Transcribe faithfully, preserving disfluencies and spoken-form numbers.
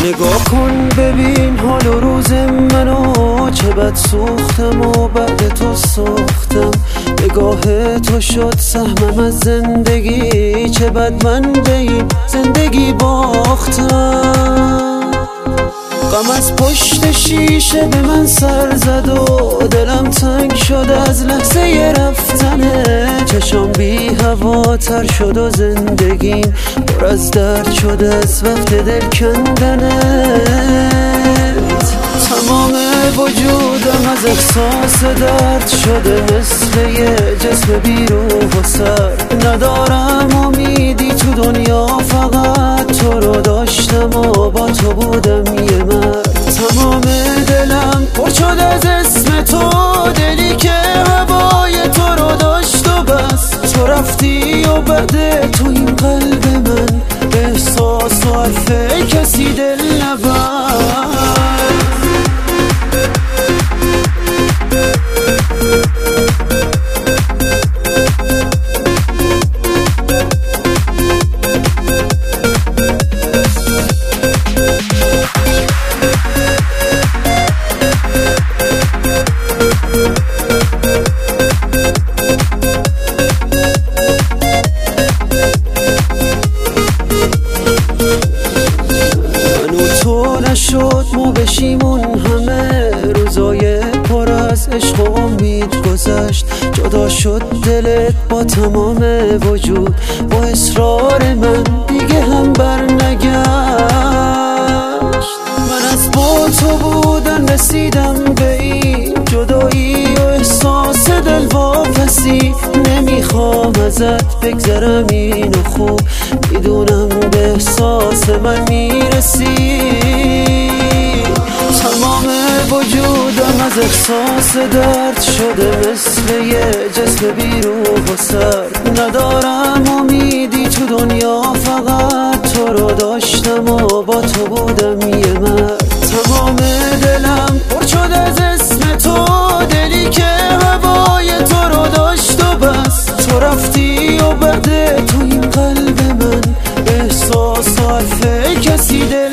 نگاه کن ببین حال و روز منو، چه بد سوختم و بعد تو سوختم. نگاه تو شد سهمم از زندگی، چه بد من به این زندگی باختم. غم از پشت شیشه به من سر زد و دلم تنگ شد از لحظه رفتنه. چشام بی هواتر شد و زندگیم پر از درد شد از وقت دل کندنت. تمام وجودم از احساس درد شده مثل یه جسم بی روح و سر. ندارم امیدی تو دنیا، فقط تو رو داشتم و با تو بودم یه مرد. تمام دلم پر شد از اسم تو، دلی که هوای تو رو داشت و بس. تو رفتی و بعد تو این قلب من به احساس و حرف کسی دل نبرد. شد ما بشیمون همه روزای پر از عشق و امید گذشت. جدا شد دلت با تمام وجود، با اصرار من دیگه هم بر نگشت. من از با تو بودن رسیدم به این جدایی و احساس دل واپسی. نمیخوام ازت بگذرم اینو خوب، میدونم به احساس من میرسی. تمام وجودم از احساس درد شده مثل یه جسم بی روح و سر. ندارم امیدی تو دنیا، فقط تو رو داشتم و با تو بودم یه مرد. تمام دلم پر شد از اسم تو، دلی که هوای تو رو داشت و بس. تو رفتی و بعد تو این قلب من به احساس و حرف کسی دل